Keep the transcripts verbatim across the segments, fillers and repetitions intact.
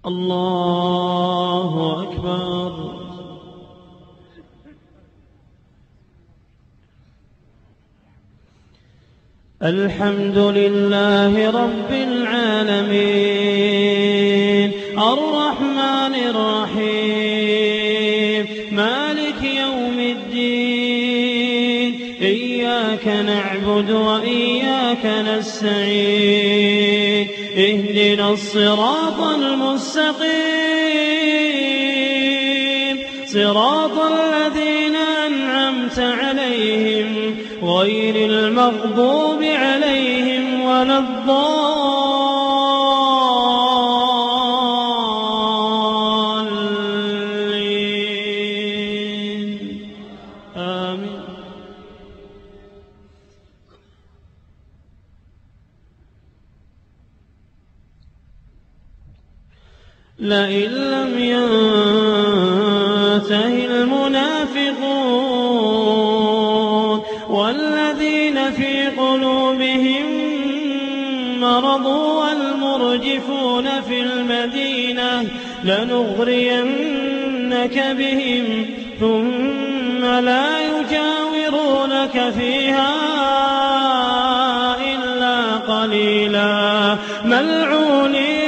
الله أكبر. الحمد لله رب العالمين الرحمن الرحيم مالك يوم الدين إياك نعبد وإياك نستعين اهدنا الصراط المستقيم صراط الذين أنعمت عليهم غير المغضوب عليهم ولا الضالين آمين. لئن لم ينته المنافقون والذين في قلوبهم مرض والمرجفون في المدينة لنغرينك بهم ثم لا يجاورونك فيها إلا قليلا ملعونين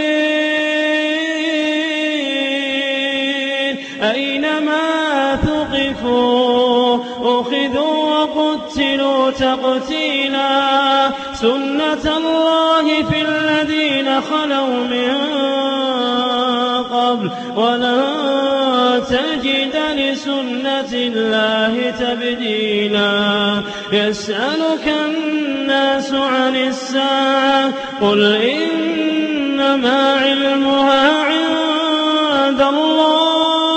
أينما ثقفوا أخذوا وقتلوا تقتيلا سنة الله في الذين خلوا من قبل ولن تجد لسنة الله تبديلا. يسألك الناس عن الساعة قل إنما علمها عند الله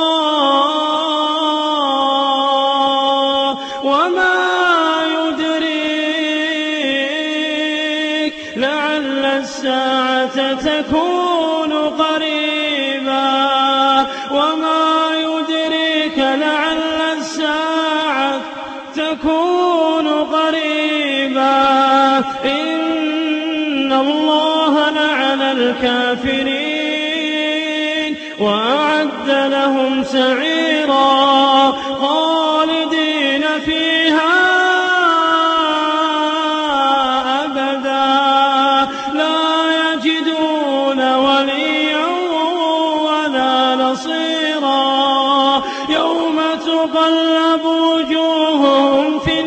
لعل الساعة تكون قريبا وما يدريك لعل الساعة تكون قريبا إن الله لعن الكافرين وأعد لهم سعيرا خالدين فيها يوم تقلب وجوههم في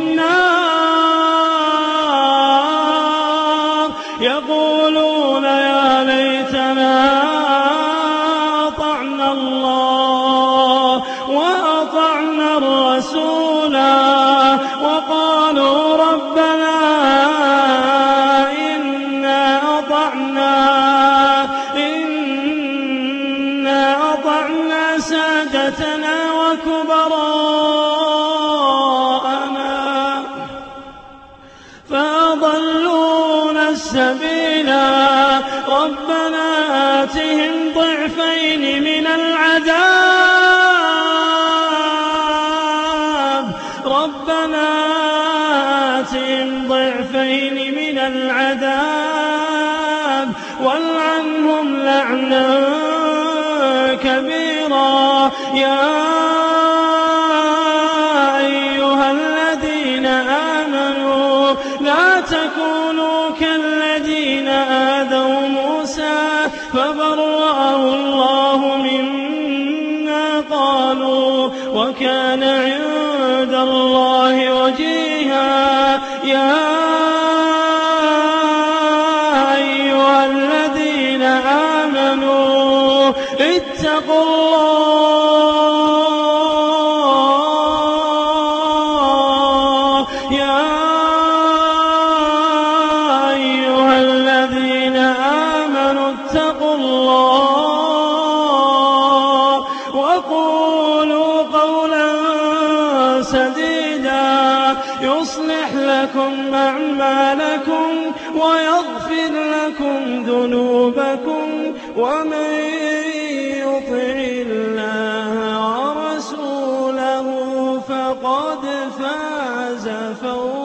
النار يقولون يا ليتنا أطعنا الله وأطعنا الرسولا وقالوا ربنا إنا أطعنا إنا أطعنا سادتنا وكبراءنا فأضلونا السبيلا ربنا آتهم ضعفين من العذاب ربنا آتهم ضعفين من العذاب والعنهم لعنا كبيرا. يا أيها الذين آمنوا لا تكونوا كالذين آذوا موسى فبرأه الله مما قالوا وكان عند الله وجيها. يا أيها الذين آمنوا اتقوا الله يا أيها الذين آمنوا اتقوا الله وقولوا قولا سديدا يصلح لكم أعمالكم ويغفر لكم ذنوبكم ومن يطع الله ورسوله فقد فاز فوزا